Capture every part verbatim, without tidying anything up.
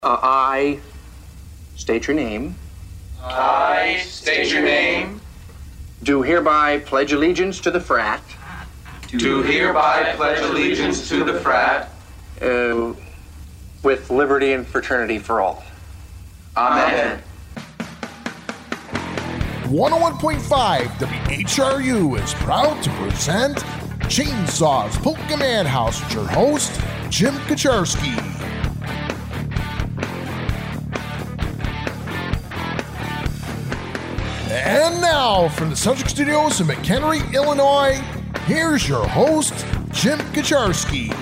Uh, I state your name. I state your name. Do hereby pledge allegiance to the frat. Do hereby pledge allegiance to the frat. Uh, with liberty and fraternity for all. Amen. one oh one point five W H R U is proud to present Chainsaws Pokemon House with your host, Jim Kaczarski. And now, from the Subject Studios in McHenry, Illinois, here's your host, Jim Kaczarski.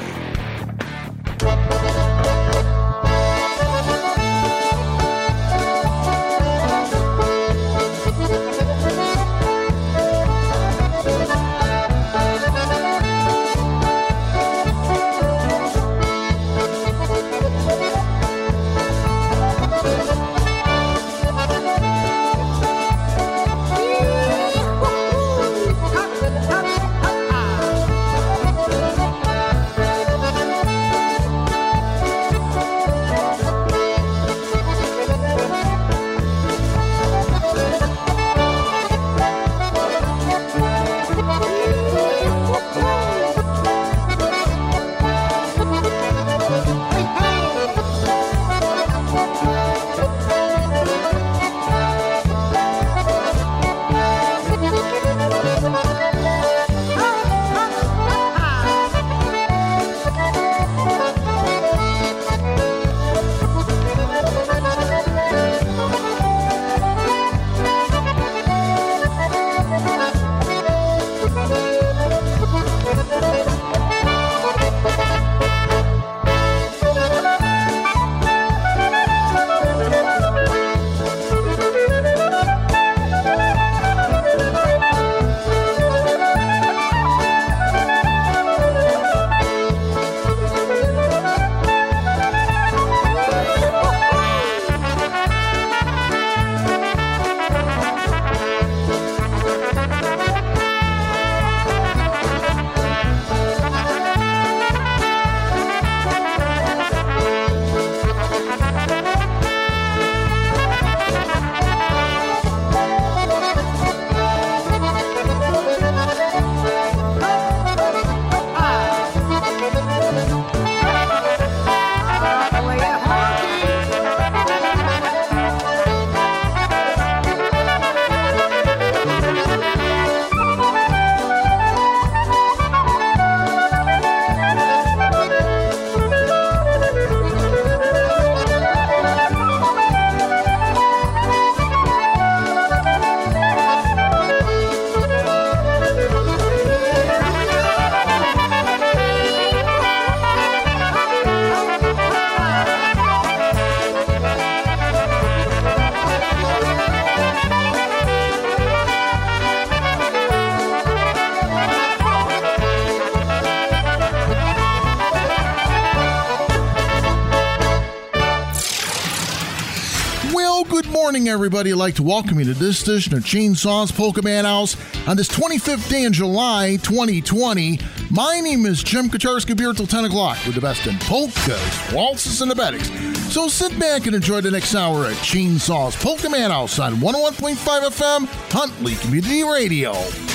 Everybody, I'd like to welcome you to this edition of Chainsaws Pokemon House on this twenty-fifth day in July, twenty twenty. My name is Jim Kaczarski, here till ten o'clock with the best in polkas, waltzes, and abetics. So sit back and enjoy the next hour at Chainsaws Pokemon House on one oh one point five F M, Huntley Community Radio.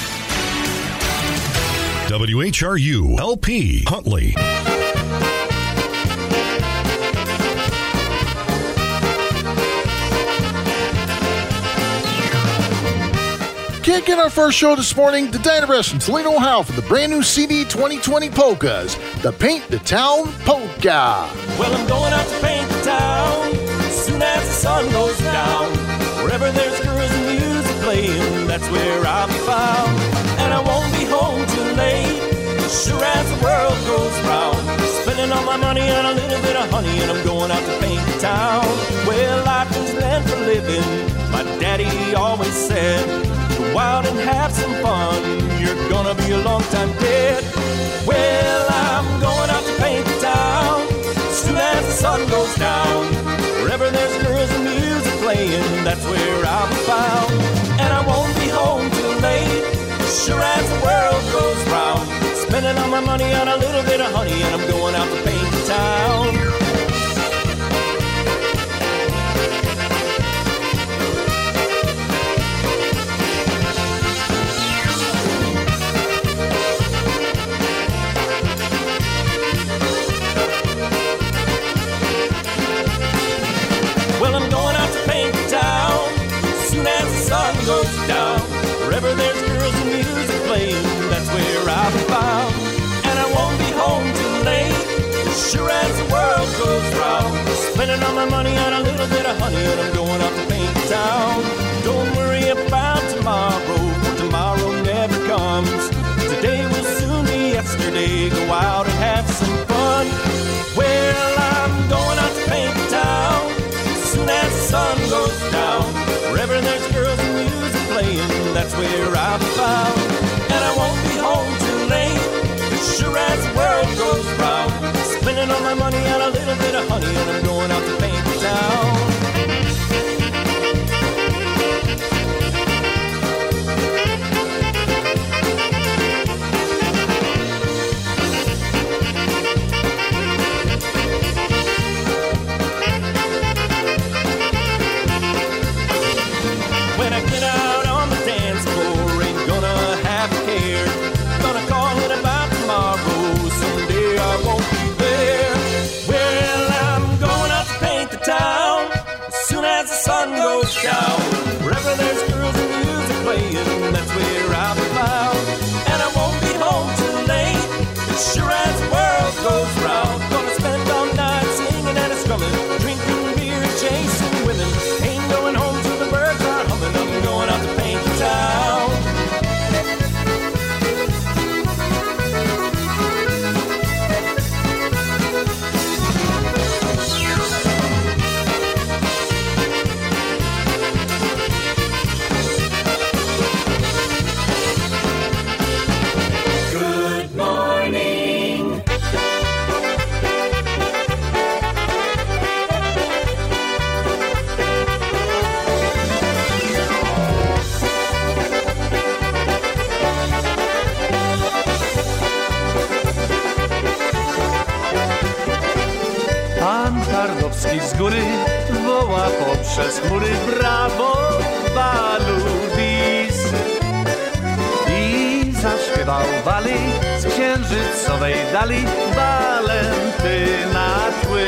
W H R U L P, Huntley. Kicking our first show this morning, the Dynabress from Toledo, Ohio for the brand new C D twenty twenty Polkas, the Paint the Town Polka. Well, I'm going out to paint the town soon as the sun goes down. Wherever there's girls and music playing, that's where I'll be found. And I won't be home too late, sure as the world goes round. Spending all my money on a little bit of honey, and I'm going out to paint the town. Well, life is meant for living, my daddy always said. Go out and have some fun, you're gonna be a long time dead. Well, I'm going out to paint the town soon as the sun goes down. Wherever there's girls and music playing, that's where I'll be found. And I won't be home too late, sure as the world goes round. Spending all my money on a little bit of honey, and I'm going out to paint the town. spending all my money on a little bit of honey, and I'm going out to paint the town. Don't worry about tomorrow, for tomorrow never comes. Today will soon be yesterday. Go out and have some fun. Well, I'm going out to paint the town as soon as the sun goes down. Wherever there's girls and music playing, that's where I'll be found. And I won't be home too late, sure as the world goes round. Spending all my money on a little bit of honey, and I'm going out to paint the town. When I get out on the dance floor, ain't gonna have a care. Gonna call it about tomorrow, someday I won't be there. Well, I'm going out to paint the town as soon as the sun goes down. Wherever there's girls and music playing, that's where I'll be found. And I won't be home too late, as sure as the world goes round. Gonna spend all night singing and strumming, drinking beer and chasing women. Ain't going home till the birds are humming. I'm going out to paint the town. Good morning. Pan Tarnowski z góry woła poprzez chmury: brawo, Balubis! I zaśpiewał Wali z księżycowej dali Walentyna tły.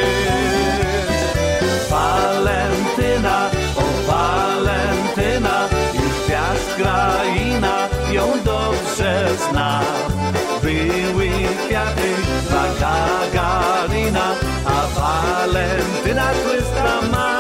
Walentyna, o Walentyna, już gwiazd kraina ją dobrze zna. Były kwiaty dla Gagarina, a Walentyna chłysta ma.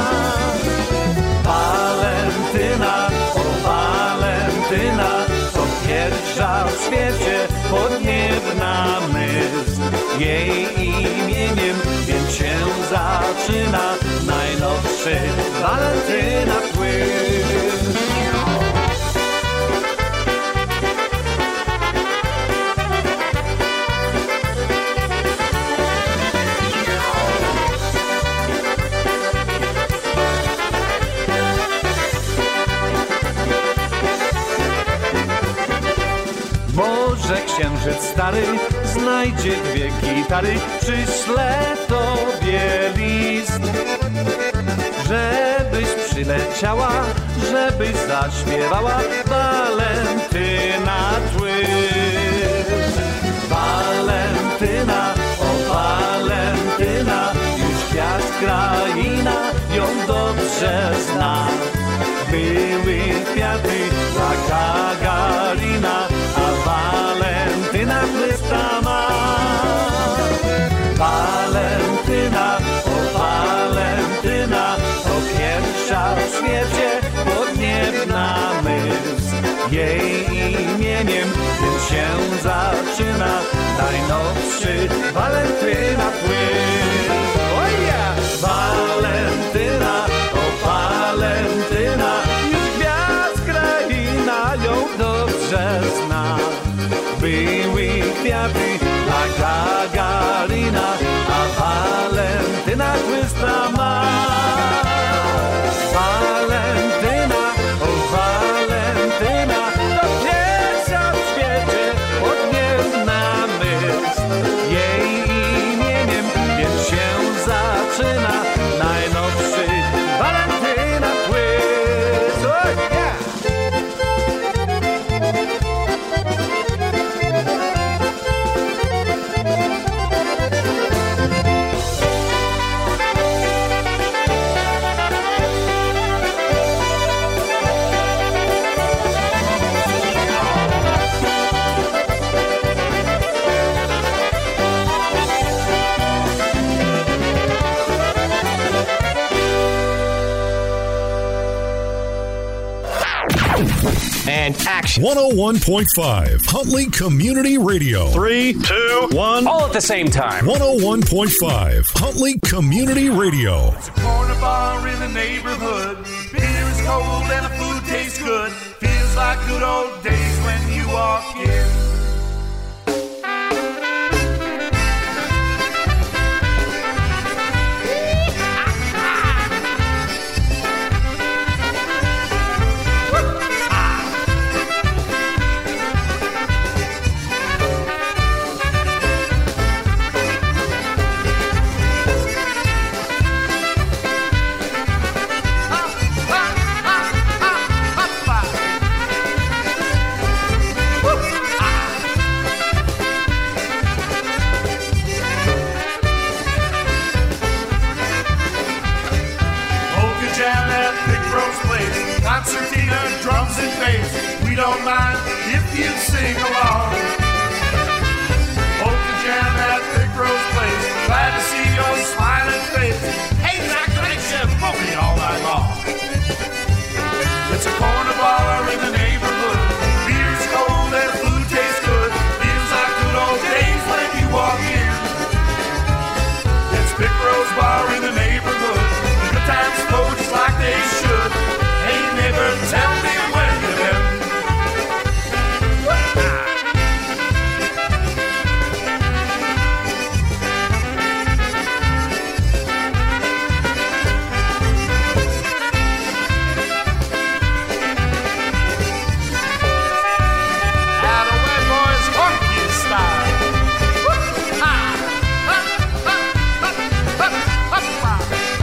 Walentyna, o Walentyna, to pierwsza w świecie podniebna myśl. Jej imieniem więc się zaczyna najnowszy Walentyna płyn. Może księżyc stary znajdzie dwie gitary, przyślę tobie list, żebyś przyleciała, żebyś zaśpiewała Walentyna tły. Walentyna, o Walentyna, już gwiazd kraina ją dobrze zna. Były kwiaty dla Gagarina, a Walentyna chwysta ma. Walentyna, o Walentyna, to pierwsza w świecie podniebna myśl. Jej imieniem tym się zaczyna najnowszy Walentyna płyn. Oh yeah! Walentyna, o Walentyna, już gwiazd kraina ją dobrze zna. Były kwiaty dla Gagarina, a Walentyna chłysta ma. Walentyna, o Walentyna, to pierwsza w świecie podniebna myśl. Jej imieniem And action. one oh one point five Huntley Community Radio. Three, two, one. All at the same time. one oh one point five Huntley Community Radio. It's a corner bar in the neighborhood. Beer is cold and the food tastes good. Feels like good old days when you walk in. Concertina, drums and bass. We don't mind if you sing along. Polka jam at Big Rose Place. Glad to see your smiling face. Hey, Zach, thanks you for me all night long. It's a corner bar in the neighborhood. Beer's cold and food tastes good. Feels like good old days when you walk in. It's Big Rose Bar in the neighborhood. Good times flow just like they should. Hey, neighbor, tell me where you been. Out of way, boys, funky style. Ha! Ha! Ha! Ha! Ha! Ha!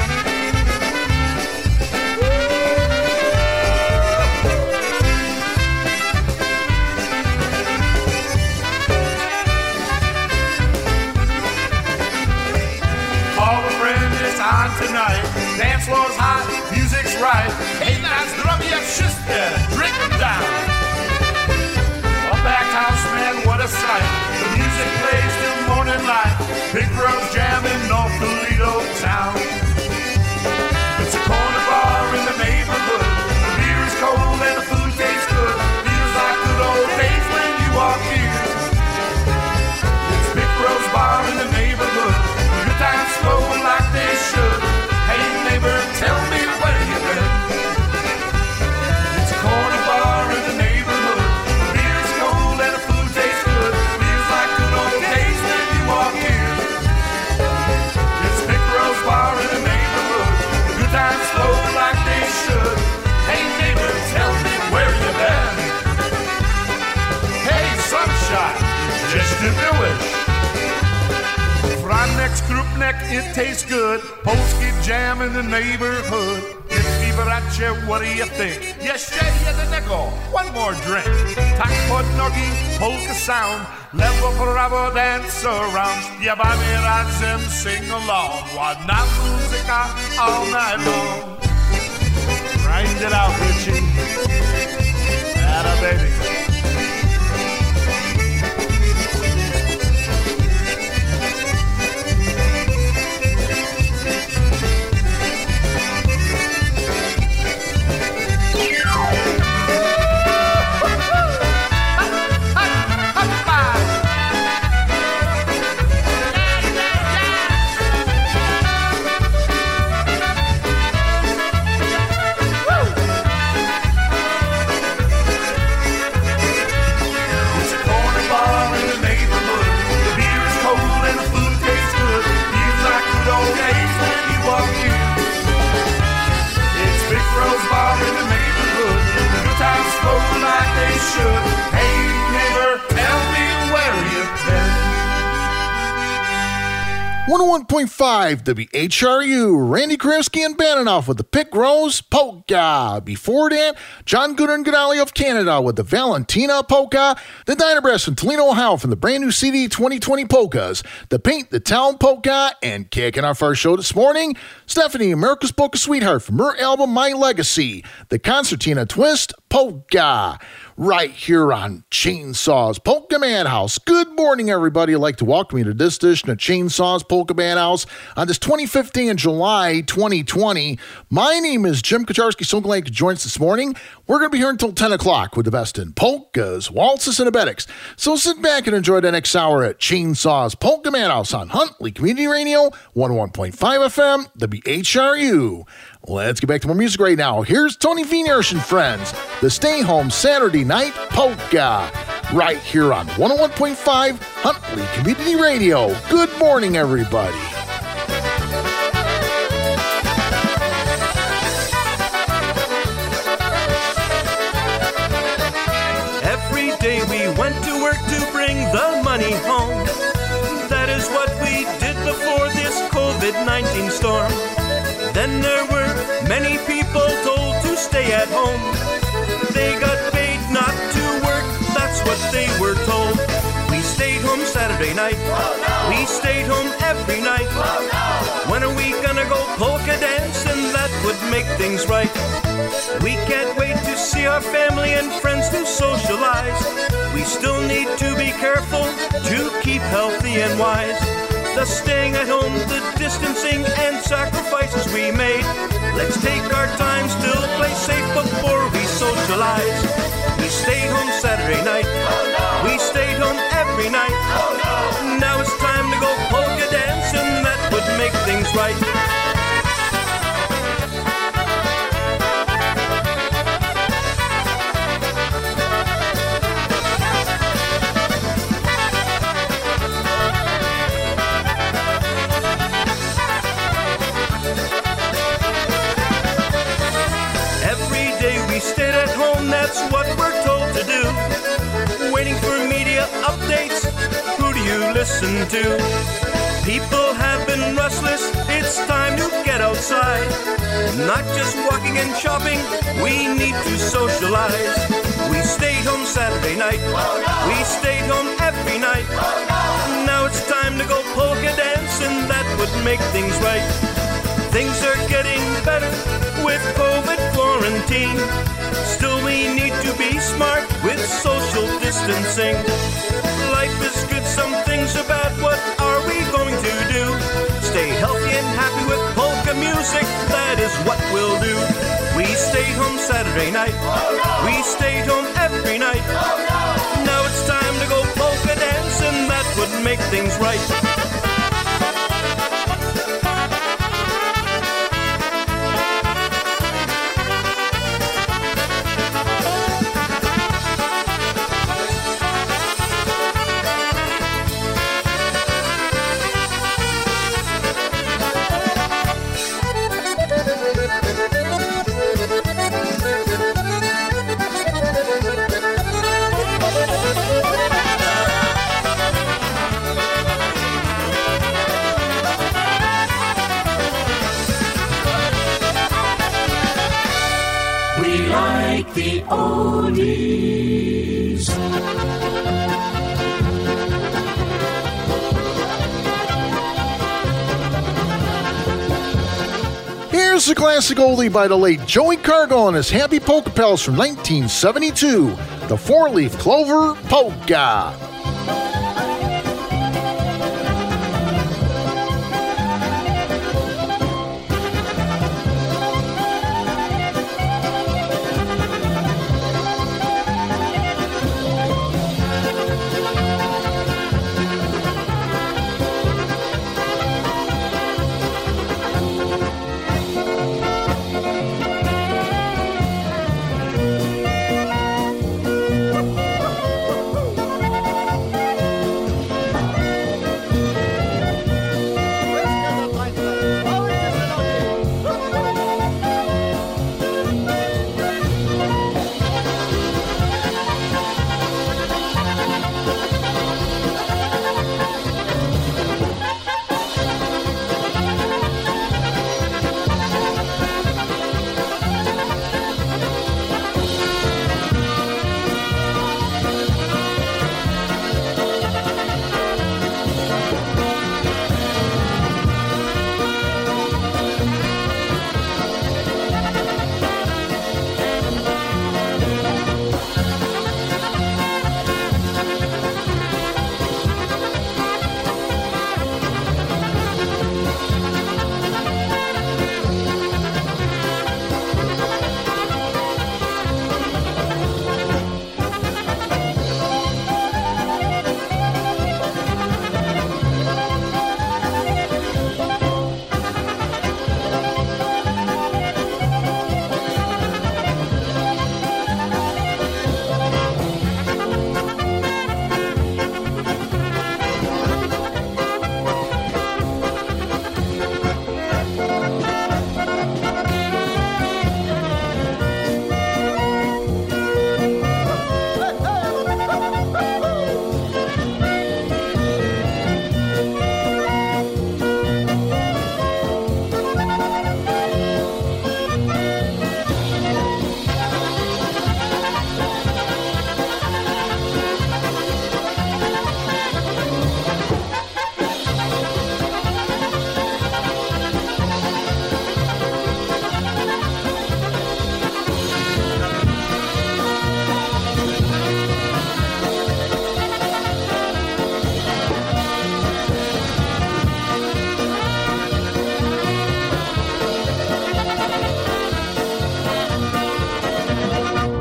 On tonight, dance floor's hot, music's right. Hey, that's drummy up sister, drink them down. A packed house, man, what a sight. The music plays till morning light. Big Rose Jam in North Toledo town. It's a corner bar in the neighborhood. The beer is cold and the food tastes good. Feels like good old days when you walk in. It's Big Rose Bar in the neighborhood. Good times flowing like they should. Hey neighbor, tell me where you been. It's a corner bar in the neighborhood. The beer's cold and the food tastes good. Feels like good old days when you walk in. It's Big Rose Bar in the neighborhood. Good times flow like they should. Hey neighbor, tell me where you been. Hey sunshine, just do the wish. Next group neck, it tastes good. Polski jam in the neighborhood. Get fever at you, what do you think? Yes, yeah, yeah, the nickel. One more drink. Tak pod nogi, polka sound. Lewo, prawo, dance around. Śpiewamy razem, sing along. Ładna muzyka all night long. Grind it out, Richie. Atta baby. one oh one point five W H R U, Randy Krivsky and Bananoff with the Pick Rose Polka. Before that, John Gooder and Godali of Canada with the Valentina Polka. The Diner Brass from Toledo, Ohio from the brand new C D twenty twenty Polkas. The Paint the Town Polka. And kicking our first show this morning, Stephanie, America's Polka Sweetheart from her album My Legacy. The Concertina Twist Polka, right here on Chainsaws Polka Man House. Good morning, everybody. I'd like to welcome you to this edition of Chainsaws Polka Man House on this twenty-fifth day in July, twenty twenty. My name is Jim Kucharski. So glad you could join us this morning. We're going to be here until ten o'clock with the best in polkas, waltzes, and abetics. So sit back and enjoy the next hour at Chainsaws Polka Man House on Huntley Community Radio, one oh one point five F M, W H R U. Let's get back to more music right now. Here's Tony Vinersh and friends, the Stay Home Saturday Night Polka, right here on one oh one point five Huntley Community Radio. Good morning, everybody. Every day we went to work to bring the money home. That is what we did before this covid nineteen storm. Then there were many people told to stay at home. They got paid not to work, that's what they were told. We stayed home Saturday night. Oh, no. We stayed home every night. Oh, no. When are we gonna go polka dance? And that would make things right. We can't wait to see our family and friends to socialize. We still need to be careful to keep healthy and wise. The staying at home, the distancing, and sacrifices we made. Let's take our time, still play safe before we socialize. We stayed home Saturday night. Oh, no. We stayed home every night. Oh, no. Now it's time to go polka dance, and that would make things right. Stayed at home, that's what we're told to do. Waiting for media updates, who do you listen to? People have been restless, it's time to get outside. Not just walking and shopping, we need to socialize. We stayed home Saturday night. Oh, no. We stayed home every night. Oh, no. Now it's time to go polka dance, and that would make things right. Things are getting better with COVID quarantine. Still we need to be smart with social distancing. Life is good, some things about what are we going to do? Stay healthy and happy with polka music, that is what we'll do. We stayed home Saturday night. Oh, no. We stayed home every night. Oh, no. Now it's time to go polka dance, and that would make things right. The oldies. Here's a classic oldie by the late Joey Cargill and his Happy Polka Pals from nineteen seventy-two, the Four-Leaf Clover Polka.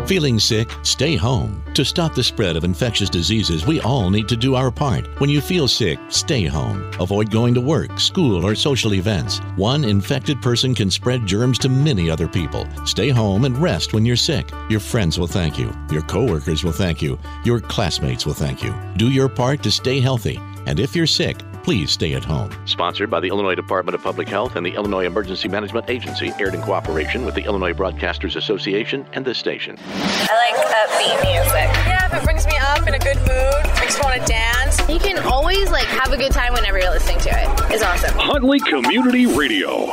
Feeling sick? Stay home. To stop the spread of infectious diseases, we all need to do our part. When you feel sick, stay home. Avoid going to work, school, or social events. One infected person can spread germs to many other people. Stay home and rest when you're sick. Your friends will thank you. Your coworkers will thank you. Your classmates will thank you. Do your part to stay healthy. And if you're sick, please stay at home. Sponsored by the Illinois Department of Public Health and the Illinois Emergency Management Agency, aired in cooperation with the Illinois Broadcasters Association and this station. I like upbeat music. Yeah, if it brings me up in a good mood, makes me want to dance. You can always like have a good time whenever you're listening to it. It's awesome. Huntley Community Radio.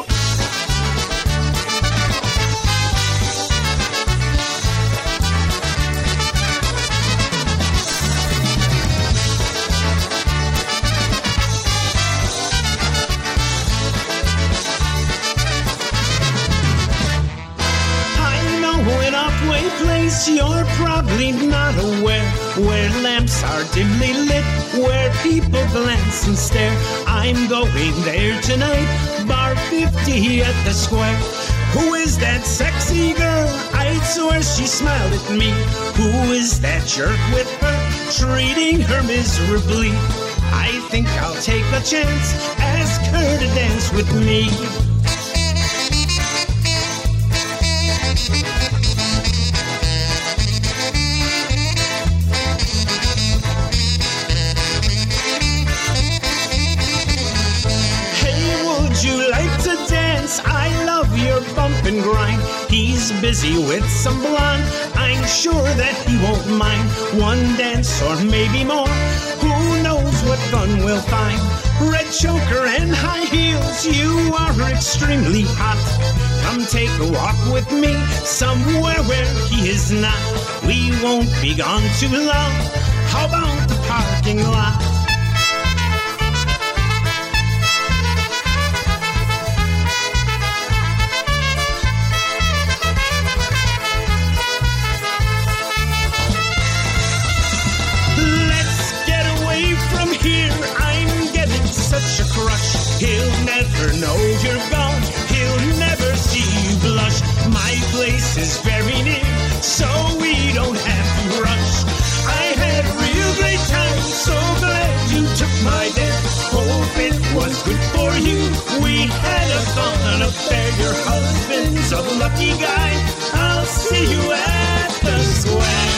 Place you're probably not aware, where lamps are dimly lit, where people glance and stare. I'm going there tonight, bar fifty at the Square. Who is that sexy girl? I swear she smiled at me. Who is that jerk with her, treating her miserably? I think I'll take a chance, ask her to dance with me. I love your bump and grind. He's busy with some blonde. I'm sure that he won't mind one dance or maybe more. Who knows what fun we'll find? Red choker and high heels, you are extremely hot. Come take a walk with me somewhere where he is not. We won't be gone too long. How about the parking lot? Such a crush, he'll never know you're gone, he'll never see you blush. My place is very near, so we don't have to rush. I had a real great time, so glad you took my dare. Hope it was good for you, we had a fun affair. Your husband's a lucky guy, I'll see you at the Square.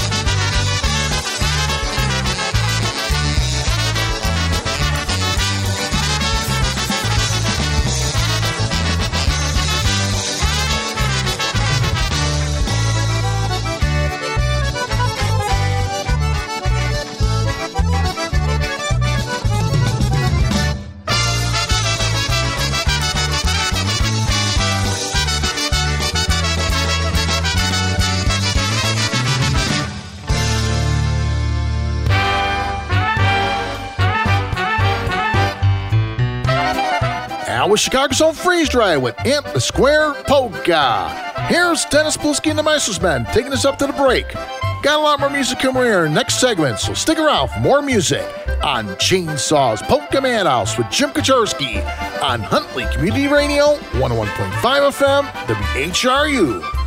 With Chicago's own Freeze Dry with Amp the Square Polka. Here's Dennis Pulski and the Meistersmen taking us up to the break. Got a lot more music coming here in the next segment, so stick around for more music on Chainsaws Polka Madhouse with Jim Kaczorski on Huntley Community Radio, one oh one point five F M, W H R U.